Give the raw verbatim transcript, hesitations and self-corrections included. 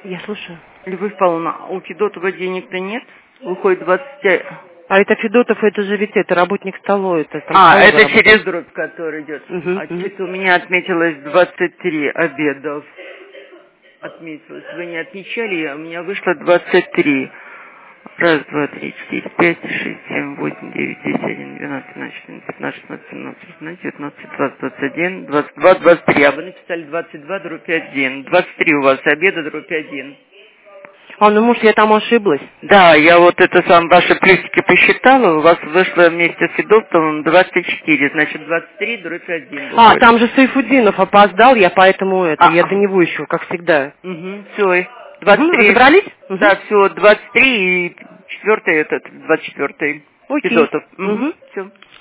Я слушаю. Любовь Павловна, у Федотова денег-то нет? Выходит двадцать... А это Федотов, это же ведь это работник столовой. Это а, это работает. через дробь, который идет. Угу, а угу. что-то у меня отметилось двадцать три обедов. Отметилось. Вы не отмечали, а у меня вышло двадцать три. Раз, два, три, четыре, пять, шесть, семь, восемь, девять, десять, один, двенадцать, тринадцать, четырнадцать, пятнадцать, шестнадцать, семнадцать, восемнадцать, девятнадцать, двадцать, двадцать один, двадцать два, двадцать три. А вы написали двадцать два, дробь один. двадцать три у вас обеда, дробь один. А, ну может я там ошиблась? Да, я вот это сам ваши плюсики посчитала, у вас вышло вместе с Федотовым двадцать четыре, значит двадцать три, дробь один. А, там же Сайфудинов опоздал, я поэтому это, А, я до него еще, как всегда. Угу, все, двадцать три. Угу, разобрались? Да, все, двадцать три и четвертый этот, двадцать четвертый. Окей. Федотов. Угу. Угу, все.